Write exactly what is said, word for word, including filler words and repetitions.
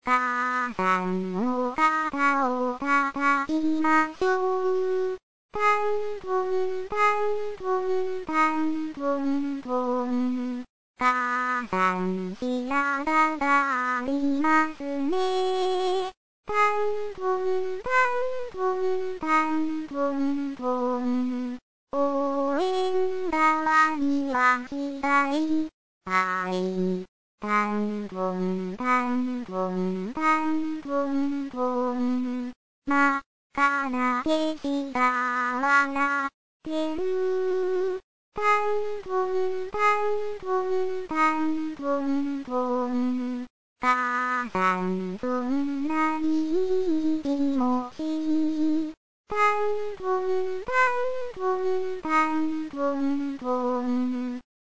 母さんの肩を叩きましょう。タンポンタンポンタンポンポン。母さん白髪がありますね。タンポンタンポンタンポンポン。応援側には左はい。タンポンタンポンタンポンポン。真っ赤な景色が笑ってる。タンポンタンポンタンポンポン。母さんと